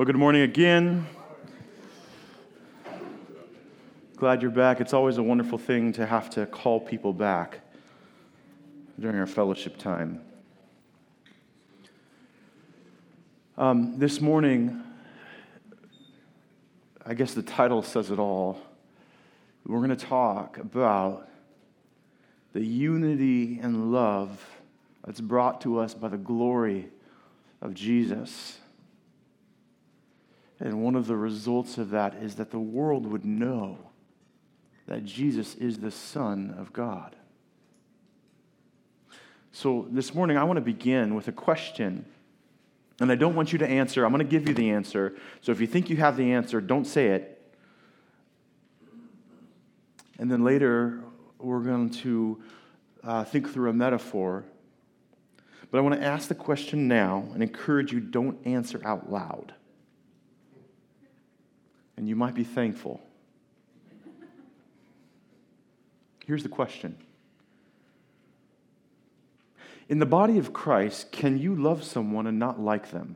Well, good morning again. Glad you're back. It's always a wonderful thing to have to call people back during our fellowship time. This morning, I guess the title says it all. We're going to talk about the unity and love that's brought to us by the glory of Jesus. And one of the results of that is that the world would know that Jesus is the Son of God. So this morning, I want to begin with a question. And I don't want you to answer. I'm going to give you the answer. So if you think you have the answer, don't say it. And then later, we're going to think through a metaphor. But I want to ask the question now and encourage you, don't answer out loud. And you might be thankful. Here's the question. In the body of Christ, can you love someone and not like them?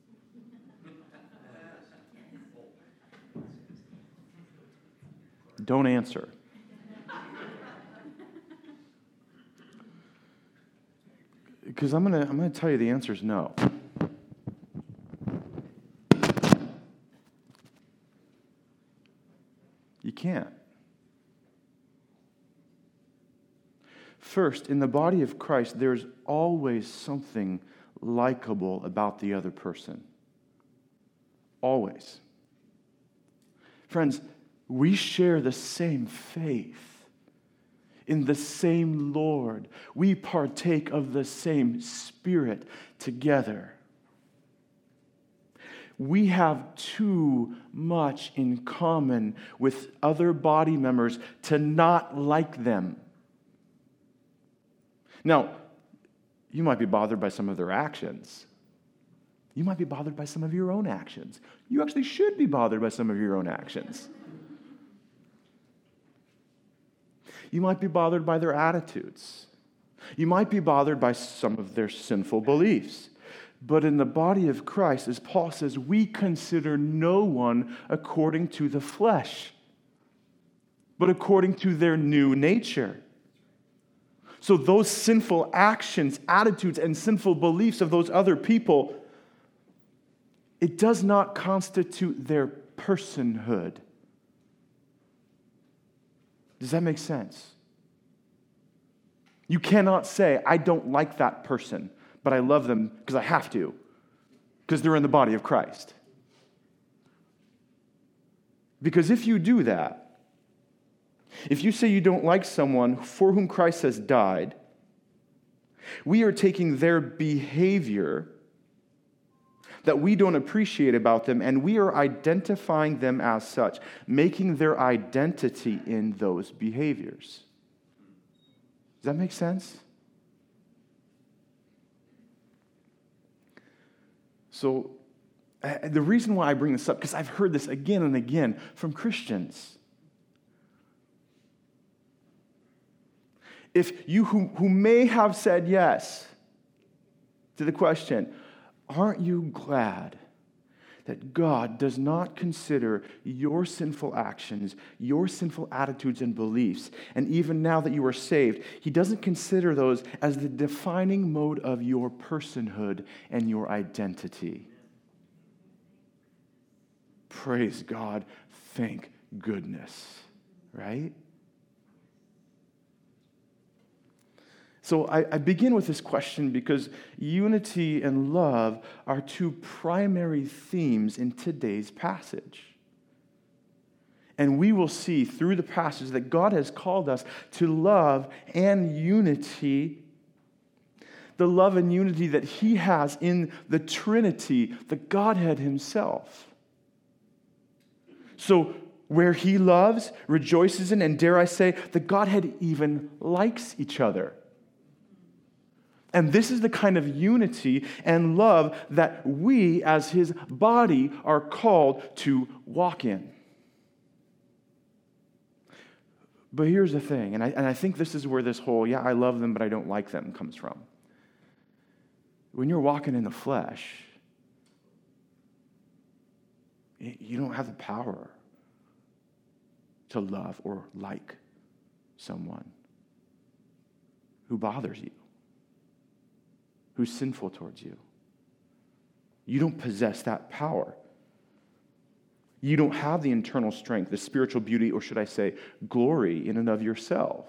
Don't answer. Because I'm going to tell you the answer is no. You can't. First, in the body of Christ, there's always something likable about the other person. Always. Friends, we share the same faith in the same Lord. We partake of the same Spirit together. We have too much in common with other body members to not like them. Now, you might be bothered by some of their actions. You might be bothered by some of your own actions. You actually should be bothered by some of your own actions. You might be bothered by their attitudes. You might be bothered by some of their sinful beliefs. But in the body of Christ, as Paul says, we consider no one according to the flesh, but according to their new nature. So those sinful actions, attitudes, and sinful beliefs of those other people, it does not constitute their personhood. Does that make sense? You cannot say, I don't like that person, but I love them because I have to, because they're in the body of Christ. Because if you do that, if you say you don't like someone for whom Christ has died, we are taking their behavior that we don't appreciate about them, and we are identifying them as such, making their identity in those behaviors. Does that make sense? So, the reason why I bring this up, because I've heard this again and again from Christians. If you who may have said yes to the question, aren't you glad that God does not consider your sinful actions, your sinful attitudes and beliefs, and even now that you are saved, He doesn't consider those as the defining mode of your personhood and your identity? Praise God. Thank goodness. Right? So I begin with this question because unity and love are two primary themes in today's passage. And we will see through the passage that God has called us to love and unity, the love and unity that He has in the Trinity, the Godhead Himself. So where He loves, rejoices in, and dare I say, the Godhead even likes each other. And this is the kind of unity and love that we, as His body, are called to walk in. But here's the thing, and I think this is where this whole, I love them, but I don't like them comes from. When you're walking in the flesh, You don't have the power to love or like someone who bothers you, who's sinful towards you. You don't possess that power. You don't have the internal strength, the spiritual beauty, or should I say, glory in and of yourself.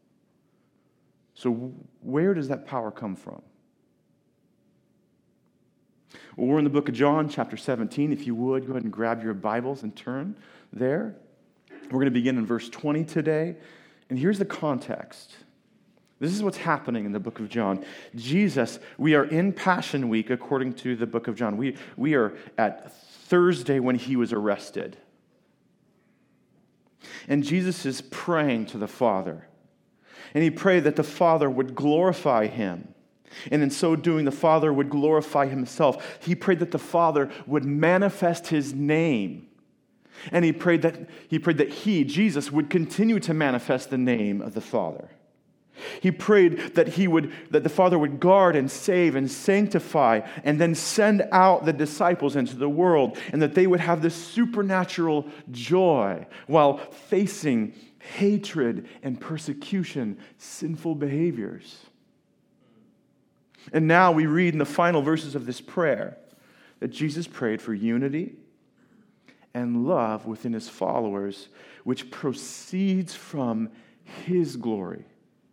So where does that power come from? Well, we're in the book of John, chapter 17. If you would, go ahead and grab your Bibles and turn there. We're going to begin in verse 20 today. And here's the context. This is what's happening in the book of John. Jesus, we are in Passion Week according to the book of John. We are at Thursday when he was arrested. And Jesus is praying to the Father. And he prayed that the Father would glorify him. And in so doing, the Father would glorify himself. He prayed that the Father would manifest his name. And he prayed that he, Jesus, would continue to manifest the name of the Father. He prayed that the Father would guard and save and sanctify and then send out the disciples into the world, and that they would have this supernatural joy while facing hatred and persecution, sinful behaviors. And now we read in the final verses of this prayer that Jesus prayed for unity and love within his followers, which proceeds from his glory,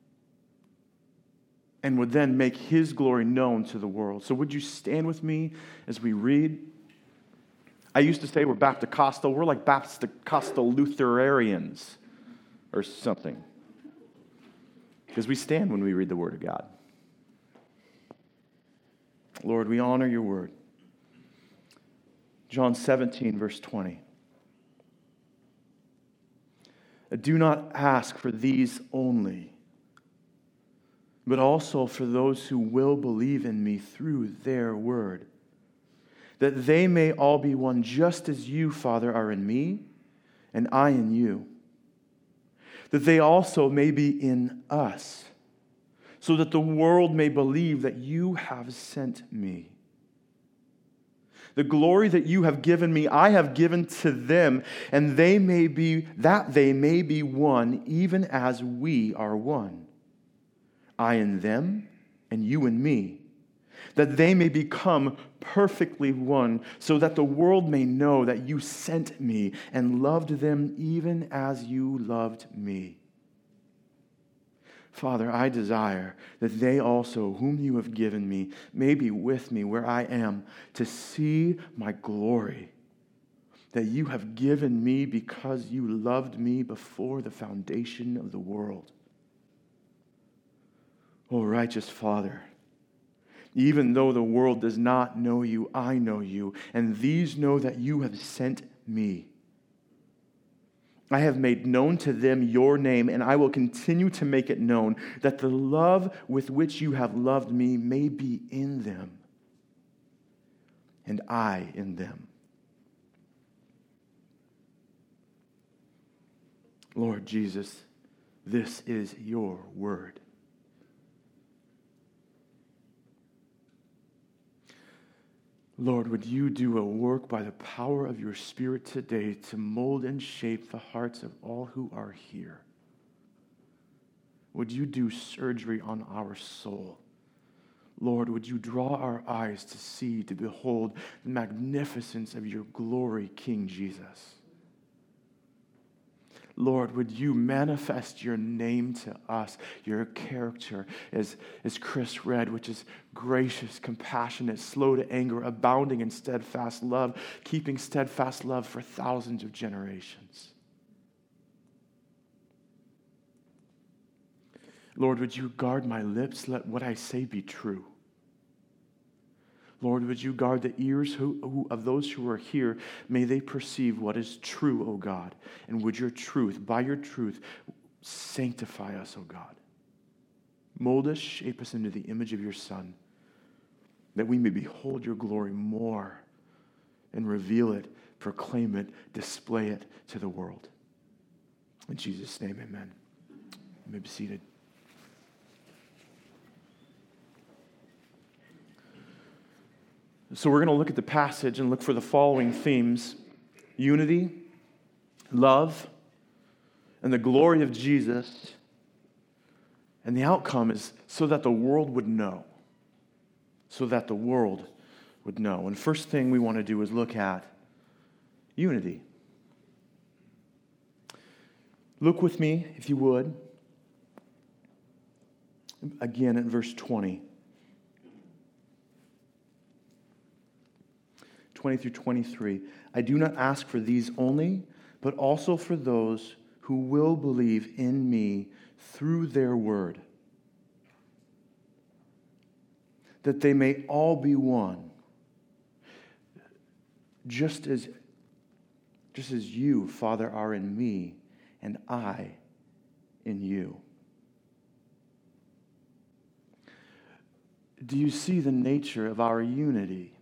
and would then make his glory known to the world. So would you stand with me as we read? I used to say we're Baptist-costal. We're like Baptist-costal Lutherarians or something, because we stand when we read the Word of God. Lord, we honor your word. John 17, verse 20. Do not ask for these only, but also for those who will believe in me through their word, that they may all be one, just as you, Father, are in me, and I in you, that they also may be in us, so that the world may believe that you have sent me. The glory that you have given me, I have given to them, and they may be one, even as we are one. I in them, and you in me, that they may become perfectly one, so that the world may know that you sent me and loved them even as you loved me. Father, I desire that they also, whom you have given me, may be with me where I am, to see my glory that you have given me because you loved me before the foundation of the world. O righteous Father, even though the world does not know you, I know you, and these know that you have sent me. I have made known to them your name, and I will continue to make it known, that the love with which you have loved me may be in them, and I in them. Lord Jesus, this is your word. Lord, would you do a work by the power of your Spirit today to mold and shape the hearts of all who are here? Would you do surgery on our soul? Lord, would you draw our eyes to see, to behold the magnificence of your glory, King Jesus? Lord, would you manifest your name to us, your character, as Chris read, which is gracious, compassionate, slow to anger, abounding in steadfast love, keeping steadfast love for thousands of generations. Lord, would you guard my lips? Let what I say be true. Lord, would you guard the ears of those who are here? May they perceive what is true, O God. And would your truth, by your truth, sanctify us, O God. Mold us, shape us into the image of your Son, that we may behold your glory more and reveal it, proclaim it, display it to the world. In Jesus' name, amen. You may be seated. So we're going to look at the passage and look for the following themes. unity, love, and the glory of Jesus. And the outcome is so that the world would know. So that the world would know. And first thing we want to do is look at unity. Look with me, if you would, again at verse 20. 20 through 23. I do not ask for these only, but also for those who will believe in me through their word, that they may all be one, just as you, Father, are in me, and I in you. Do you see the nature of our unity?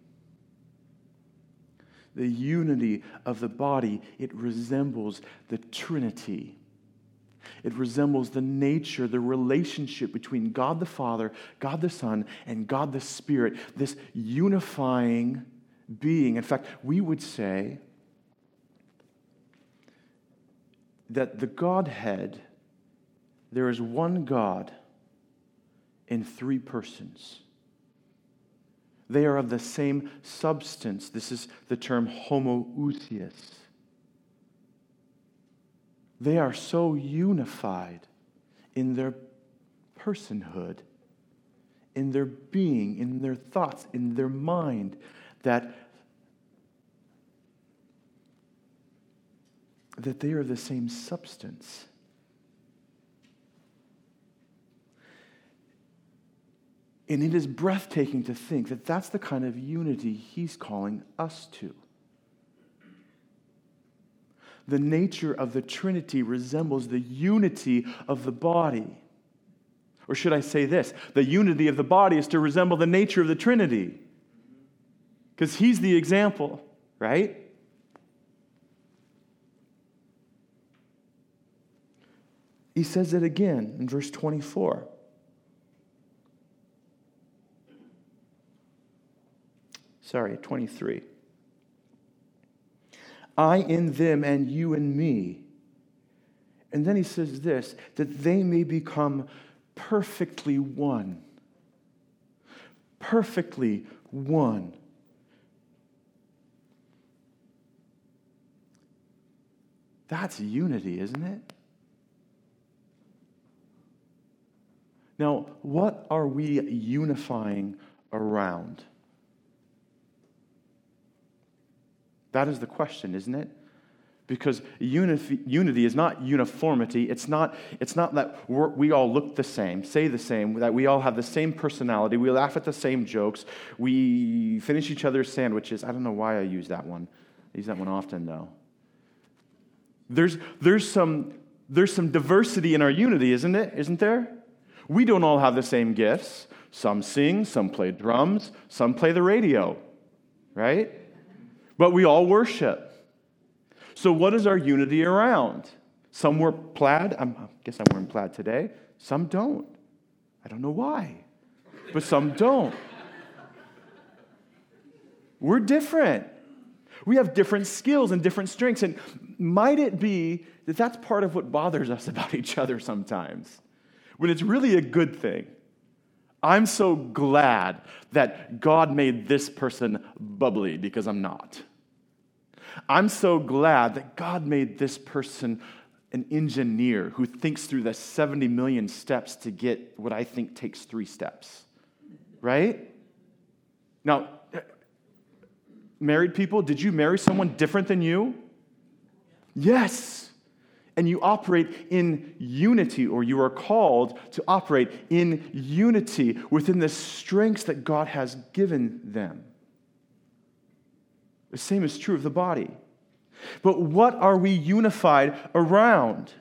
The unity of the body, it resembles the Trinity. It resembles the nature, the relationship between God the Father, God the Son, and God the Spirit, this unifying being. In fact, we would say that the Godhead, there is one God in three persons. They are of the same substance. This is the term homoousios. They are so unified in their personhood, in their being, in their thoughts, in their mind, that they are the same substance. And it is breathtaking to think that that's the kind of unity he's calling us to. The nature of the Trinity resembles the unity of the body. Or should I say this? The unity of the body is to resemble the nature of the Trinity. Because he's the example, right? He says it again in verse 24. Sorry, 23. I in them and you in me. And then he says this, that they may become perfectly one. Perfectly one. That's unity, isn't it? Now, what are we unifying around? That is the question, isn't it? Because unity is not uniformity. It's not that we all look the same, say the same, that we all have the same personality, we laugh at the same jokes, we finish each other's sandwiches. I don't know why I use that one. I use that one often, though. There's some diversity in our unity, isn't it? Isn't there? We don't all have the same gifts. Some sing, some play drums, some play the radio, right? But we all worship. So what is our unity around? Some wear plaid. I guess I'm wearing plaid today. Some don't. I don't know why. But some don't. We're different. We have different skills and different strengths. And might it be that that's part of what bothers us about each other sometimes? When it's really a good thing. I'm so glad that God made this person bubbly because I'm not. I'm so glad that God made this person an engineer who thinks through the 70 million steps to get what I think takes 3 steps. Right? Now, married people, did you marry someone different than you? Yes. And you operate in unity, or you are called to operate in unity within the strengths that God has given them. The same is true of the body. But what are we unified around?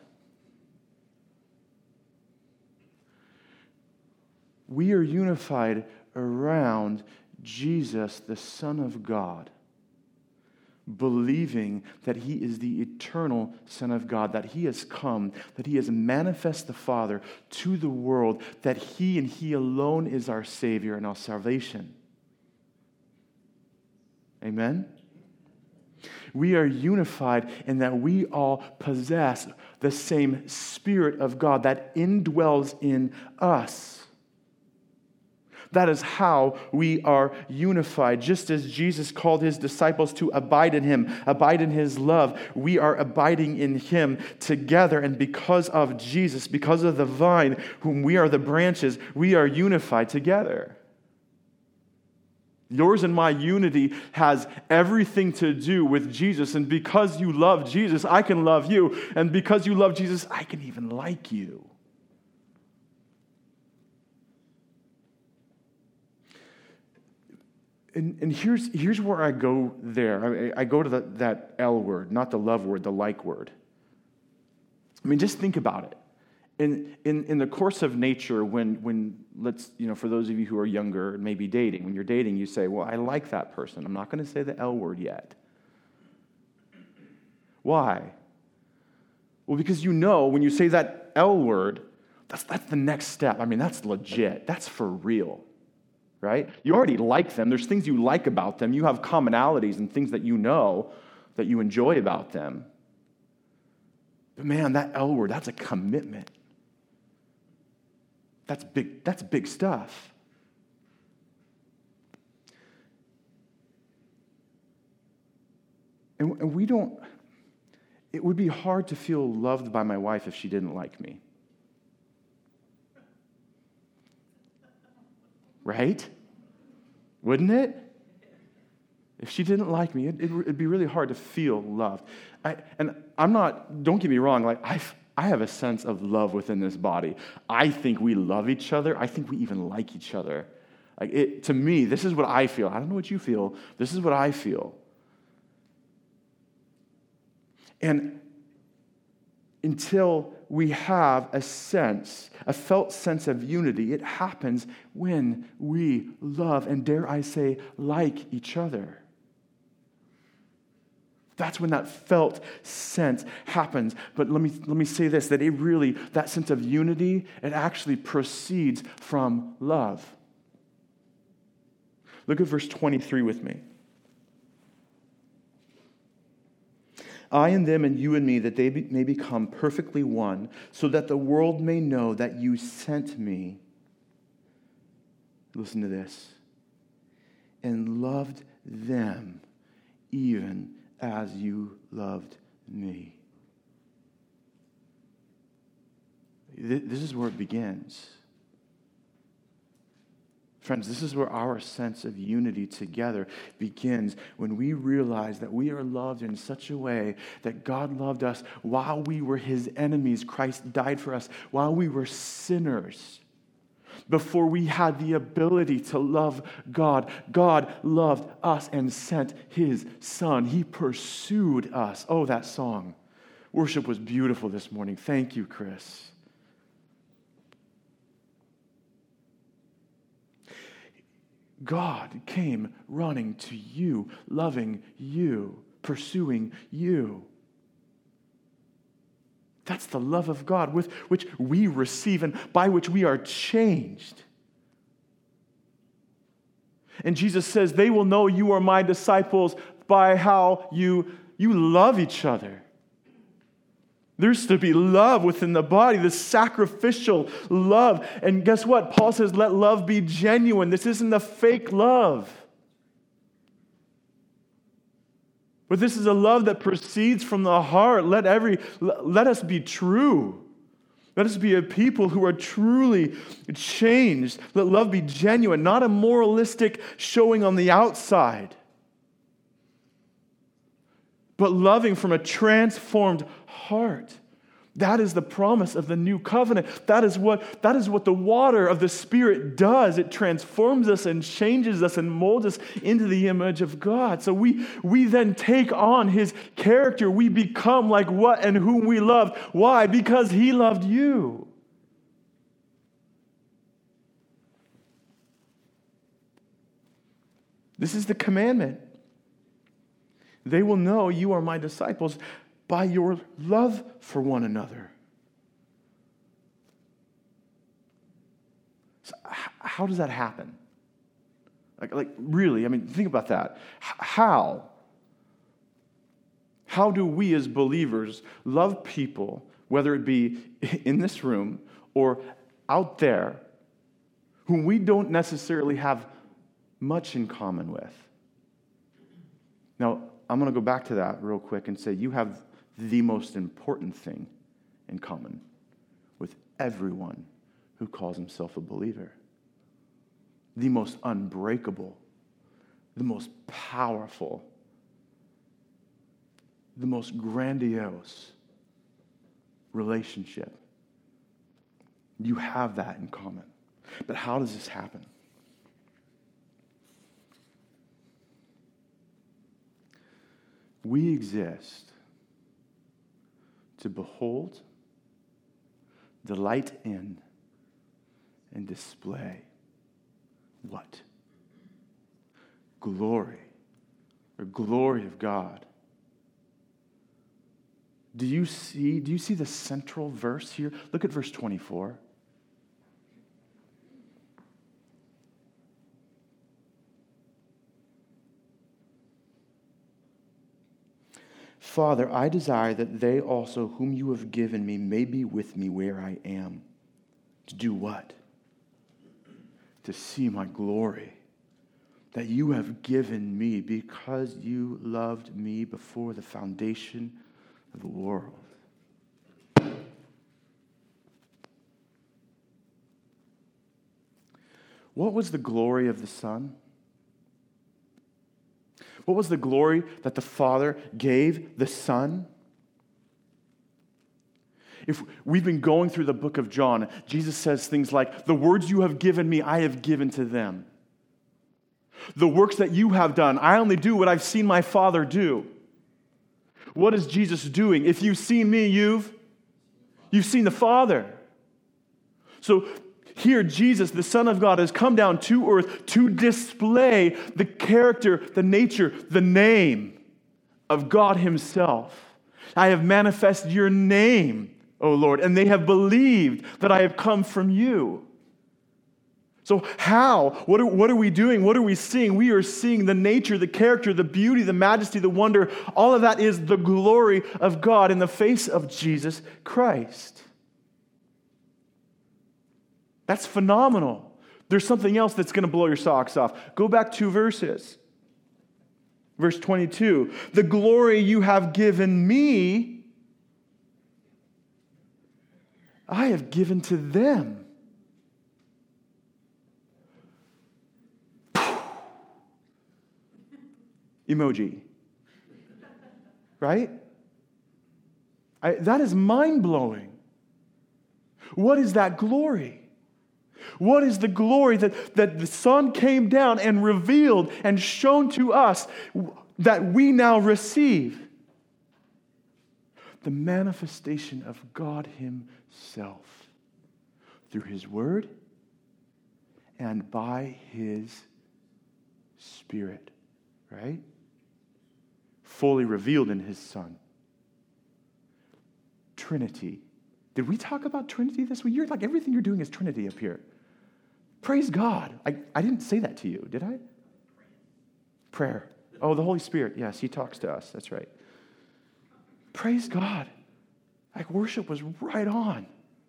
We are unified around Jesus, the Son of God, believing that he is the eternal Son of God, that he has come, that he has manifest the Father to the world, that he and he alone is our Savior and our salvation. Amen? We are unified in that we all possess the same Spirit of God that indwells in us. That is how we are unified. Just as Jesus called his disciples to abide in him, abide in his love, we are abiding in him together. And because of Jesus, because of the vine, whom we are the branches, we are unified together. Yours and my unity has everything to do with Jesus. And because you love Jesus, I can love you. And because you love Jesus, I can even like you. And here's where I go there. I go to that L word, not the love word, the like word. I mean, just think about it. In the course of nature, when let's, for those of you who are younger and maybe dating, when you're dating, you say, well, I like that person. I'm not going to say the L word yet. Why? Well, because when you say that L word, that's the next step. I mean, that's legit. That's for real. Right? You already like them. There's things you like about them. You have commonalities and things that you know that you enjoy about them. But man, that L word, that's a commitment. That's big stuff. And it would be hard to feel loved by my wife if she didn't like me. Right? Wouldn't it? If she didn't like me, it'd be really hard to feel loved. Don't get me wrong, I have a sense of love within this body. I think we love each other. I think we even like each other. To me, this is what I feel. I don't know what you feel. This is what I feel. And until we have a felt sense of unity, it happens when we love and, dare I say, like each other. That's when that felt sense happens. But let me say this, that sense of unity, it actually proceeds from love. Look at verse 23 with me. I and them and you and me, that they may become perfectly one, so that the world may know that you sent me. Listen to this. And loved them even as you loved me. This is where it begins. Friends, this is where our sense of unity together begins, when we realize that we are loved in such a way that God loved us while we were his enemies. Christ died for us while we were sinners. Before we had the ability to love God, God loved us and sent his Son. He pursued us. Oh, that song. Worship was beautiful this morning. Thank you, Chris. God came running to you, loving you, pursuing you. That's the love of God with which we receive and by which we are changed. And Jesus says, they will know you are my disciples by how you love each other. There's to be love within the body, this sacrificial love. And guess what? Paul says, let love be genuine. This isn't a fake love. But this is a love that proceeds from the heart. Let us be true. Let us be a people who are truly changed. Let love be genuine, not a moralistic showing on the outside, but loving from a transformed heart. That is the promise of the new covenant. That is what the water of the Spirit does. It transforms us and changes us and molds us into the image of God. So we then take on his character. We become like what and whom we love. Why? Because he loved you. This is the commandment. They will know you are my disciples by your love for one another. So how does that happen? Like really, I mean, think about that. How? How do we as believers love people, whether it be in this room or out there, whom we don't necessarily have much in common with? Now, I'm going to go back to that real quick and say you have the most important thing in common with everyone who calls himself a believer. The most unbreakable, the most powerful, the most grandiose relationship. You have that in common. But how does this happen? We exist to behold, delight in, and display what? Glory, or glory of God. Do you see the central verse here? Look at verse 24. Father, I desire that they also whom you have given me may be with me where I am. To do what? To see my glory that you have given me because you loved me before the foundation of the world. What was the glory of the Son? What was the glory that the Father gave the Son? If we've been going through the book of John, Jesus says things like, the words you have given me, I have given to them. The works that you have done, I only do what I've seen my Father do. What is Jesus doing? If you've seen me, you've seen the Father. So here, Jesus, the Son of God, has come down to earth to display the character, the nature, the name of God himself. I have manifested your name, O Lord, and they have believed that I have come from you. So how? What are we doing? What are we seeing? We are seeing the nature, the character, the beauty, the majesty, the wonder. All of that is the glory of God in the face of Jesus Christ. That's phenomenal. There's something else that's going to blow your socks off. Go back 2 verses. Verse 22. The glory you have given me, I have given to them. Emoji. Right? That is mind-blowing. What is that glory? What is the glory that the Son came down and revealed and shown to us that we now receive? The manifestation of God himself through his word and by his Spirit, right? Fully revealed in his Son. Trinity. Did we talk about Trinity this week? You're like, everything you're doing is Trinity up here. Praise God. I didn't say that to you, did I? Prayer. Oh, the Holy Spirit. Yes, he talks to us. That's right. Praise God. Like, worship was right on.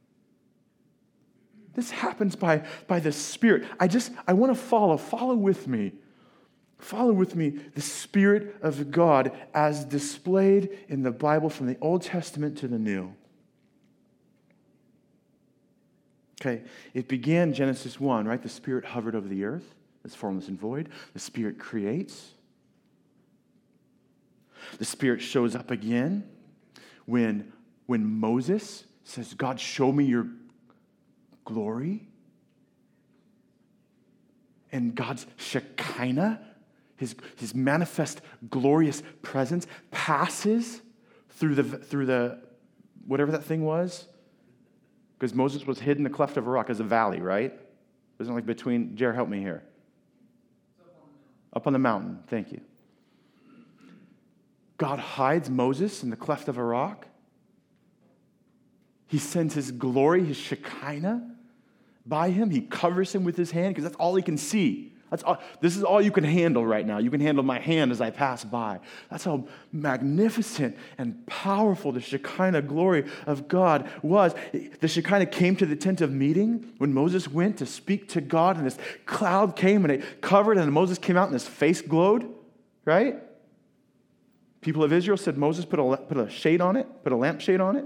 This happens by the Spirit. I want to follow with me. Follow with me the Spirit of God as displayed in the Bible from the Old Testament to the New. Okay, it began Genesis 1, right? The Spirit hovered over the earth. It's formless and void. The Spirit creates. The Spirit shows up again when Moses says, God, show me your glory. And God's Shekinah, his manifest glorious presence, passes through the whatever that thing was. Because Moses was hid in the cleft of a rock as a valley, right? Isn't it like between, Jer, help me here. Up on the mountain, thank you. God hides Moses in the cleft of a rock. He sends his glory, his Shekinah, by him. He covers him with his hand because that's all he can see. This is all you can handle right now. You can handle my hand as I pass by. That's how magnificent and powerful the Shekinah glory of God was. The Shekinah came to the tent of meeting when Moses went to speak to God, and this cloud came and it covered, and Moses came out and his face glowed, right? People of Israel said, Moses, put a shade on it, put a lampshade on it.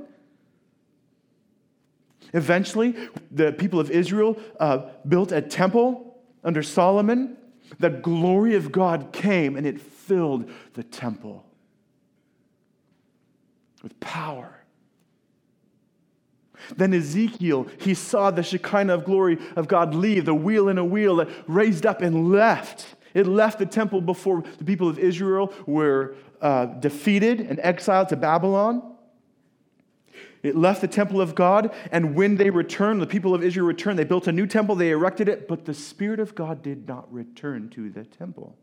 Eventually, the people of Israel built a temple under Solomon. The glory of God came and it filled the temple with power. Then Ezekiel, he saw the Shekinah of glory of God leave, the wheel in a wheel that raised up and left. It left the temple before the people of Israel were defeated and exiled to Babylon. It left the temple of God, and when they returned, the people of Israel returned, they built a new temple, they erected it, but the Spirit of God did not return to the temple.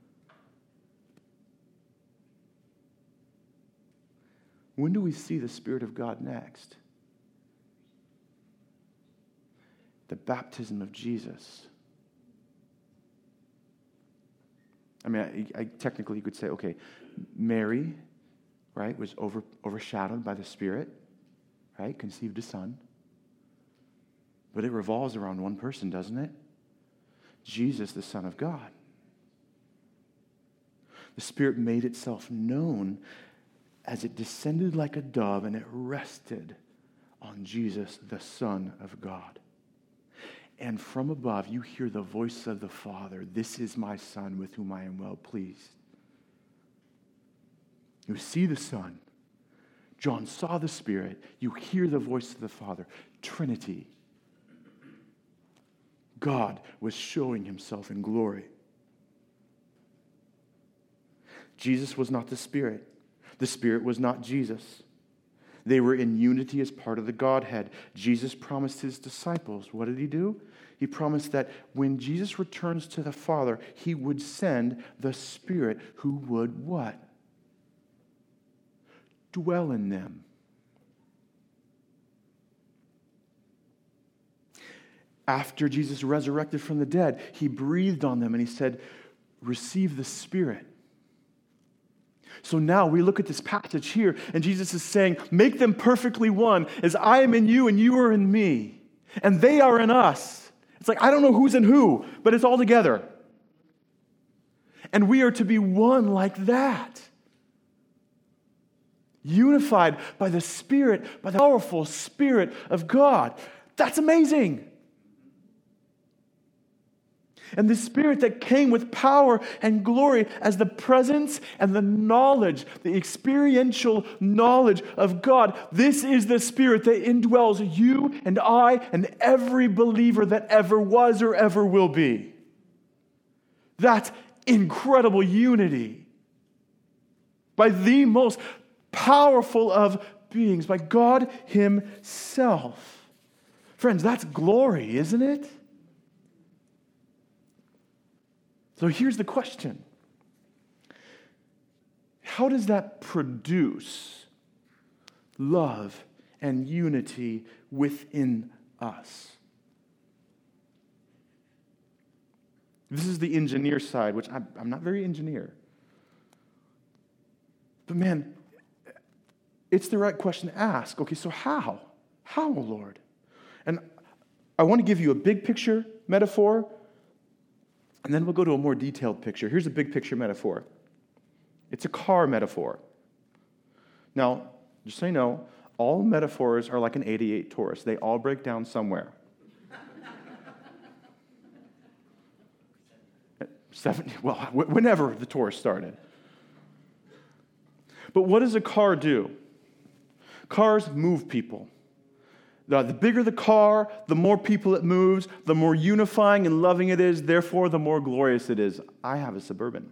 When do we see the Spirit of God next? The baptism of Jesus. I mean, I technically you could say, okay, Mary, right, was overshadowed by the Spirit. Right? Conceived a son. But it revolves around one person, doesn't it? Jesus, the Son of God. The Spirit made itself known as it descended like a dove and it rested on Jesus, the Son of God. And from above, you hear the voice of the Father. This is my Son with whom I am well pleased. You see the Son. John saw the Spirit. You hear the voice of the Father. Trinity. God was showing himself in glory. Jesus was not the Spirit. The Spirit was not Jesus. They were in unity as part of the Godhead. Jesus promised his disciples. What did he do? He promised that when Jesus returns to the Father, he would send the Spirit who would what? Dwell in them. After Jesus resurrected from the dead, he breathed on them and he said, receive the Spirit. So now we look at this passage here and Jesus is saying, make them perfectly one as I am in you and you are in me. And they are in us. It's like, I don't know who's in who, but it's all together. And we are to be one like that. Unified by the Spirit, by the powerful Spirit of God. That's amazing. And the Spirit that came with power and glory as the presence and the knowledge, the experiential knowledge of God. This is the Spirit that indwells you and I and every believer that ever was or ever will be. That's incredible unity. By the most powerful of beings, by God himself. Friends, that's glory, isn't it? So here's the question. How does that produce love and unity within us? This is the engineer side, which I'm not very engineer. But man, it's the right question to ask. Okay, so how? How, Lord? And I want to give you a big picture metaphor, and then we'll go to a more detailed picture. Here's a big picture metaphor. It's a car metaphor. Now, just so you know, all metaphors are like an 88 Taurus. They all break down somewhere. 70, well, whenever the Taurus started. But what does a car do? Cars move people. The bigger the car, the more people it moves, the more unifying and loving it is, therefore the more glorious it is. I have a Suburban.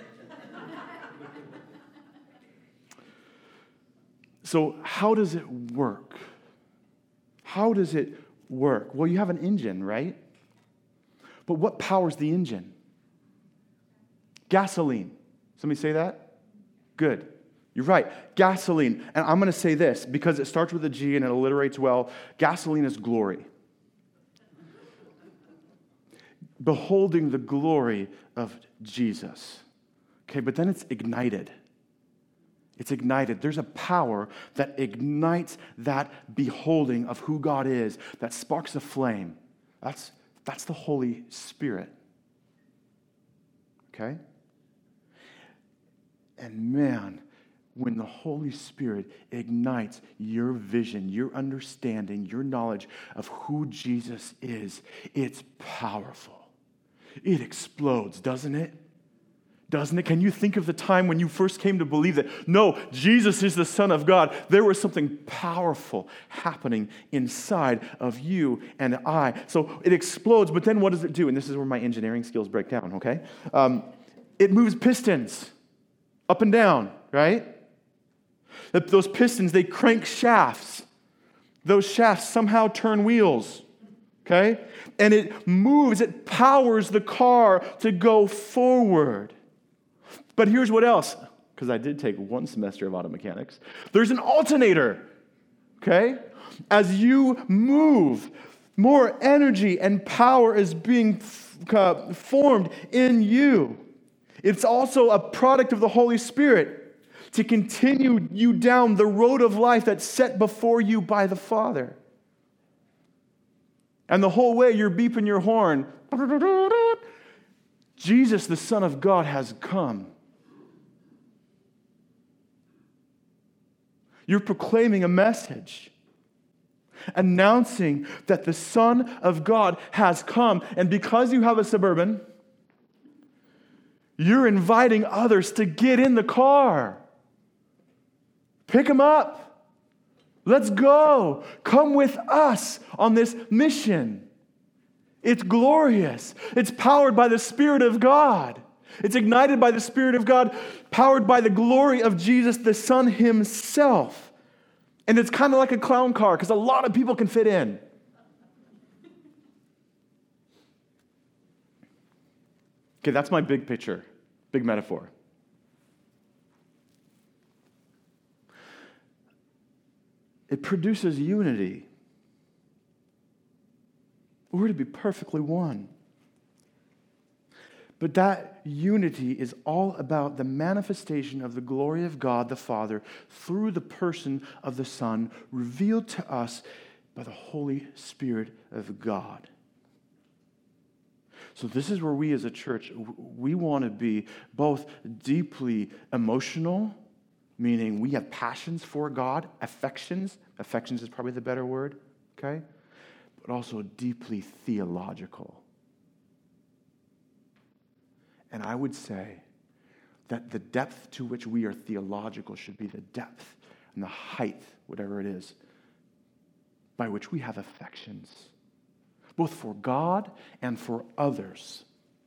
So how does it work? How does it work? Well, you have an engine, right? But what powers the engine? Gasoline. Somebody say that? Good. You're right. Gasoline. And I'm going to say this because it starts with a G and it alliterates well. Gasoline is glory. beholding the glory of Jesus. Okay, but then it's ignited. It's ignited. There's a power that ignites that beholding of who God is, that sparks a flame. That's the Holy Spirit. Okay? And man, when the Holy Spirit ignites your vision, your understanding, your knowledge of who Jesus is, it's powerful. It explodes, doesn't it? Doesn't it? Can you think of the time when you first came to believe that, no, Jesus is the Son of God? There was something powerful happening inside of you and I. So it explodes, but then what does it do? And this is where my engineering skills break down, okay? It moves pistons up and down, right? Those pistons, they crank shafts. Those shafts somehow turn wheels, okay? And it moves, it powers the car to go forward. But here's what else, because I did take one semester of auto mechanics. There's an alternator, okay? As you move, more energy and power is being formed in you. It's also a product of the Holy Spirit to continue you down the road of life that's set before you by the Father. And the whole way you're beeping your horn. Jesus, the Son of God, has come. You're proclaiming a message, announcing that the Son of God has come. And because you have a Suburban, you're inviting others to get in the car. Pick them up. Let's go. Come with us on this mission. It's glorious. It's powered by the Spirit of God. It's ignited by the Spirit of God, powered by the glory of Jesus, the Son himself. And it's kind of like a clown car because a lot of people can fit in. Okay, that's my big picture, big metaphor. It produces unity. We're to be perfectly one. But that unity is all about the manifestation of the glory of God the Father through the person of the Son, revealed to us by the Holy Spirit of God. So this is where we as a church, we want to be both deeply emotional, meaning we have passions for God, affections is probably the better word, okay? But also deeply theological. And I would say that the depth to which we are theological should be the depth and the height, whatever it is, by which we have affections, both for God and for others.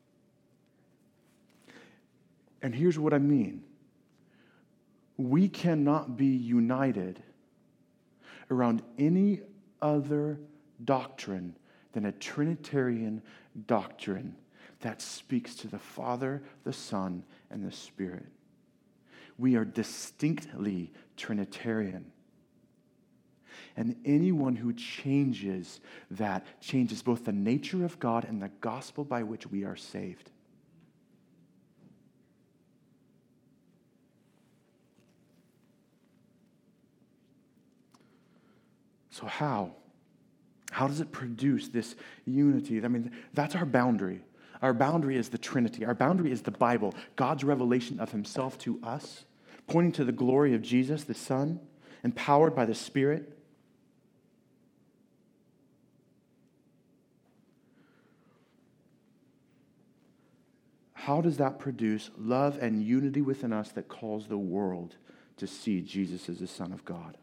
And here's what I mean. We cannot be united around any other doctrine than a Trinitarian doctrine that speaks to the Father, the Son, and the Spirit. We are distinctly Trinitarian. And anyone who changes that changes both the nature of God and the gospel by which we are saved. So how? How does it produce this unity? I mean, that's our boundary. Our boundary is the Trinity. Our boundary is the Bible, God's revelation of himself to us, pointing to the glory of Jesus, the Son, empowered by the Spirit. How does that produce love and unity within us that calls the world to see Jesus as the Son of God?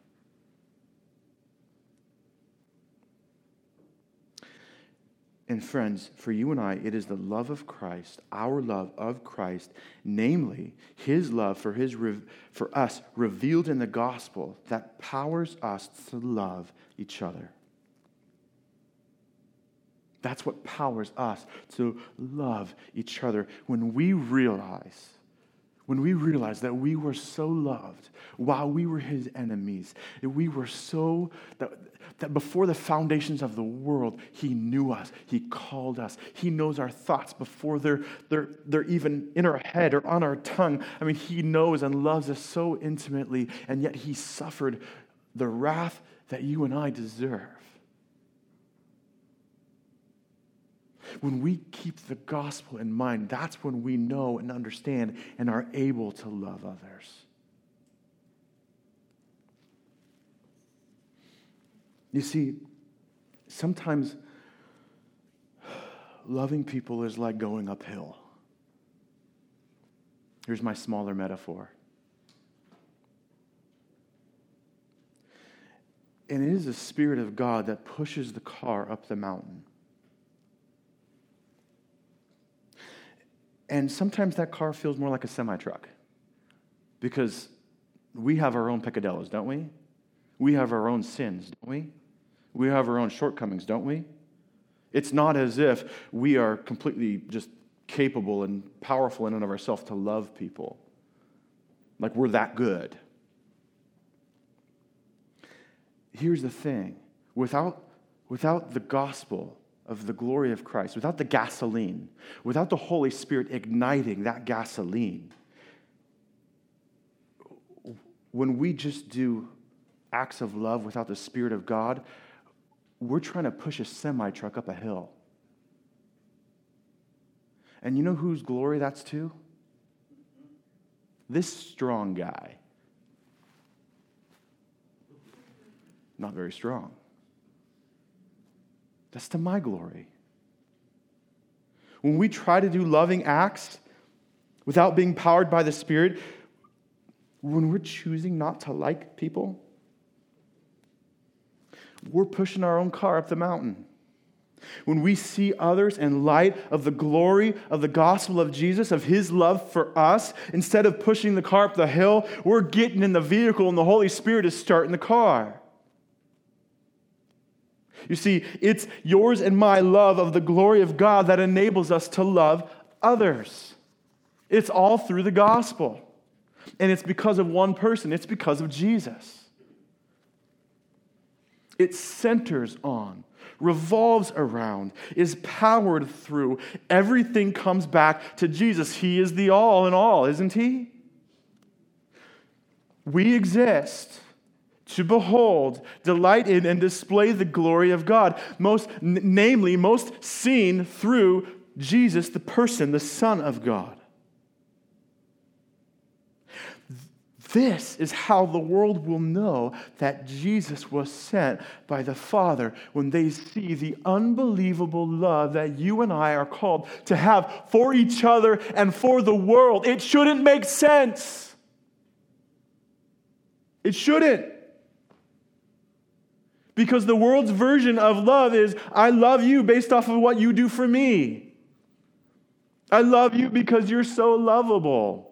And friends, for you and I, it is the love of Christ, our love of Christ, namely his love for us revealed in the gospel, that powers us to love each other. That's what powers us to love each other when we realize when we realized that we were so loved while we were his enemies, that we were that before the foundations of the world, he knew us, he called us, he knows our thoughts before they're even in our head or on our tongue. I mean, he knows and loves us so intimately, and yet he suffered the wrath that you and I deserve. When we keep the gospel in mind, that's when we know and understand and are able to love others. You see, sometimes loving people is like going uphill. Here's my smaller metaphor. And it is the Spirit of God that pushes the car up the mountain. And sometimes that car feels more like a semi-truck because we have our own peccadillos, don't we? We have our own sins, don't we? We have our own shortcomings, don't we? It's not as if we are completely just capable and powerful in and of ourselves to love people. Like we're that good. Here's the thing. Without the gospel of the glory of Christ, without the gasoline, without the Holy Spirit igniting that gasoline, when we just do acts of love without the Spirit of God, we're trying to push a semi-truck up a hill. And you know whose glory that's to? This strong guy. Not very strong. That's to my glory. When we try to do loving acts without being powered by the Spirit, when we're choosing not to like people, we're pushing our own car up the mountain. When we see others in light of the glory of the gospel of Jesus, of his love for us, instead of pushing the car up the hill, we're getting in the vehicle and the Holy Spirit is starting the car. You see, it's yours and my love of the glory of God that enables us to love others. It's all through the gospel. And it's because of one person. It's because of Jesus. It centers on, revolves around, is powered through. Everything comes back to Jesus. He is the all in all, isn't he? We exist to behold, delight in, and display the glory of God. Most seen through Jesus, the person, the Son of God. This is how the world will know that Jesus was sent by the Father, when they see the unbelievable love that you and I are called to have for each other and for the world. It shouldn't make sense. It shouldn't. Because the world's version of love is, I love you based off of what you do for me. I love you because you're so lovable.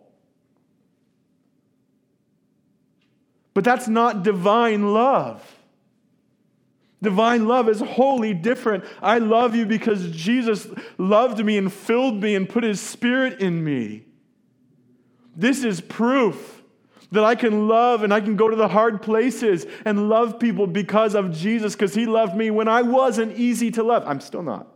But that's not divine love. Divine love is wholly different. I love you because Jesus loved me and filled me and put his Spirit in me. This is proof that I can love and I can go to the hard places and love people because of Jesus, because he loved me when I wasn't easy to love. I'm still not.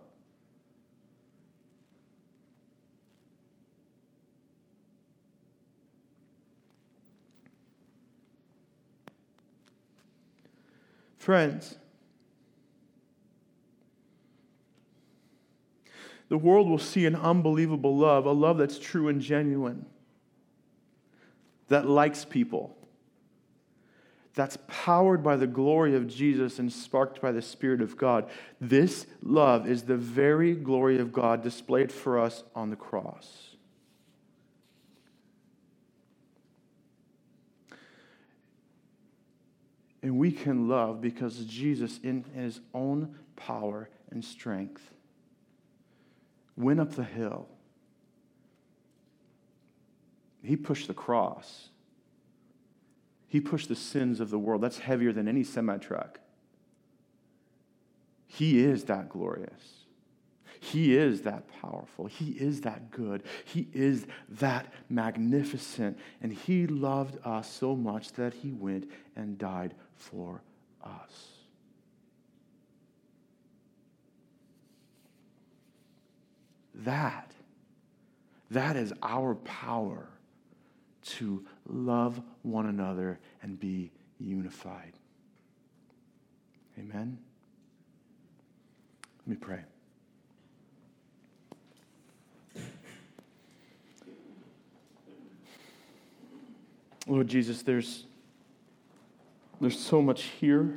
Friends, the world will see an unbelievable love, a love that's true and genuine, that likes people, that's powered by the glory of Jesus and sparked by the Spirit of God. This love is the very glory of God displayed for us on the cross. And we can love because Jesus, in his own power and strength, went up the hill. He pushed the cross. He pushed the sins of the world. That's heavier than any semi-truck. He is that glorious. He is that powerful. He is that good. He is that magnificent. And He loved us so much that He went and died for us. That is our power to love one another and be unified. Amen? Let me pray. Lord Jesus, there's so much here.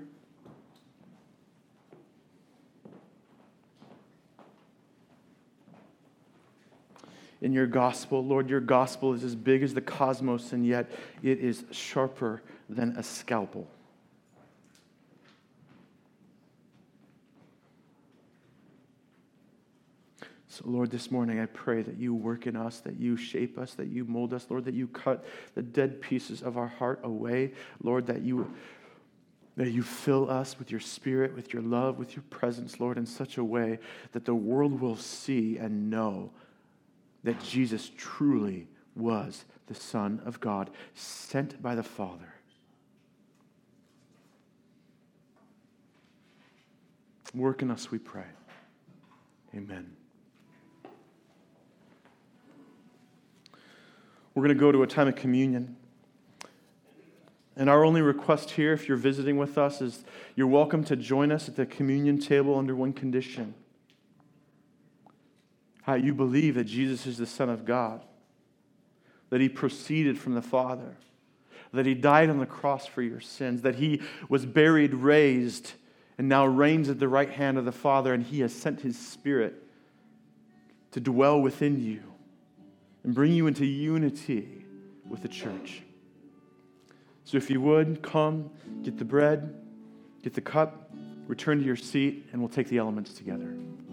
In your gospel, Lord, your gospel is as big as the cosmos, and yet it is sharper than a scalpel. So, Lord, this morning I pray that you work in us, that you shape us, that you mold us, Lord, that you cut the dead pieces of our heart away, Lord, that you fill us with your Spirit, with your love, with your presence, Lord, in such a way that the world will see and know that Jesus truly was the Son of God, sent by the Father. Work in us, we pray. Amen. We're going to go to a time of communion. And our only request here, if you're visiting with us, is you're welcome to join us at the communion table under one condition. How you believe that Jesus is the Son of God, that He proceeded from the Father, that He died on the cross for your sins, that He was buried, raised, and now reigns at the right hand of the Father, and He has sent His Spirit to dwell within you and bring you into unity with the church. So if you would, come, get the bread, get the cup, return to your seat, and we'll take the elements together.